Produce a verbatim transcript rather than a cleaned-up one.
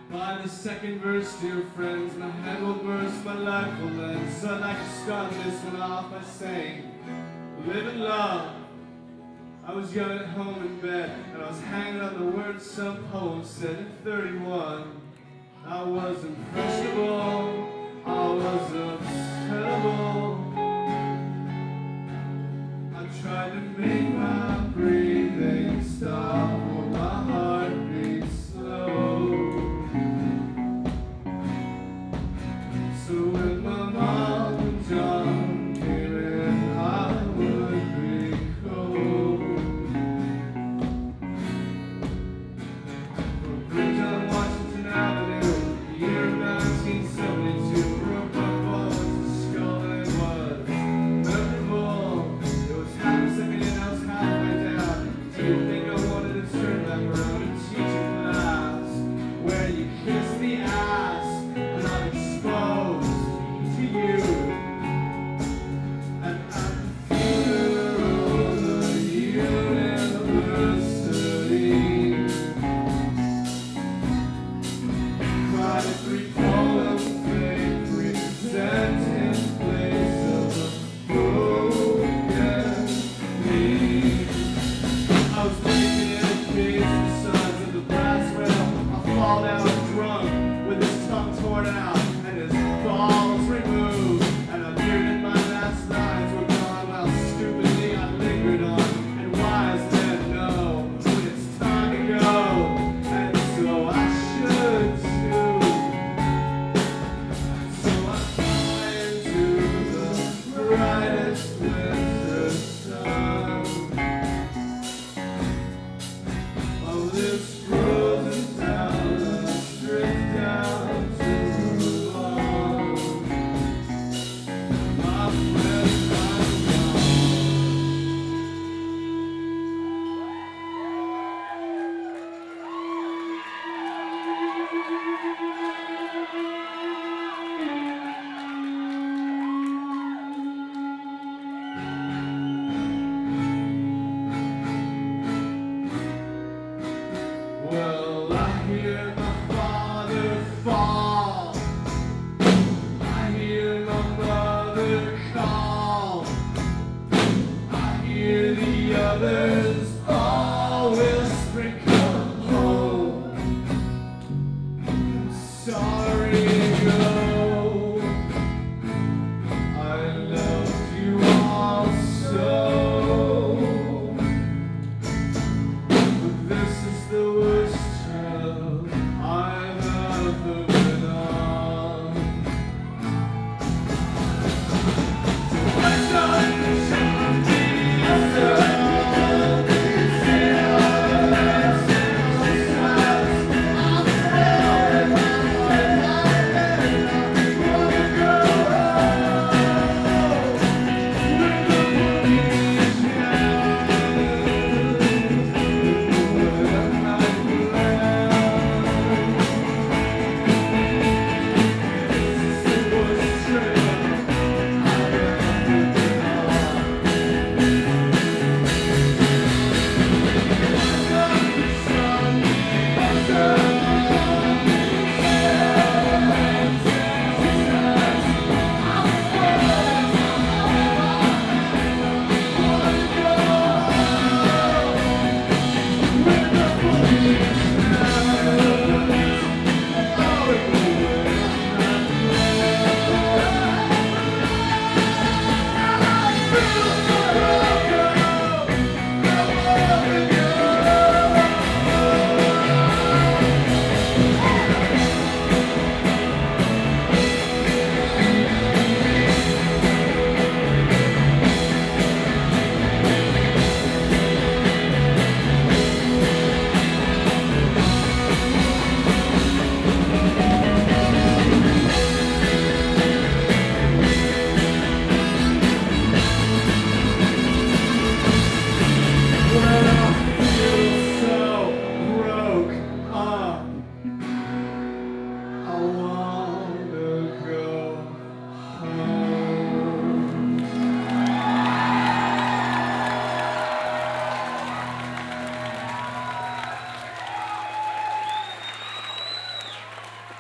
By the second verse, dear friends, my head will burst, my life will end. So I'd like to start this one off by saying, live and love. I was young at home in bed, and I was hanging on the words some poem said at thirty-one. I was impressionable, I was obsessible. I tried to make my breathing stop or my heart beat slow. So when my mom and John came in, I would be cold. For a bridge on Washington Avenue, the year of nineteen seventy-two, broke my bones, the skull and it was memorable. It was half a second and I was halfway down. Do you think I wanted to turn back around and teach a class where you kiss the ass and I'm exposed to you? And at the funeral of the university, cried three poems they present in place of a broken me. I was breathing in a case the signs of the brass rail. I fall down drunk with his tongue torn out and his balls removed. And I knew that my last lines were gone while stupidly I lingered on. And wise men know when it's time to go, and so I should too. So I fly into the brightest place.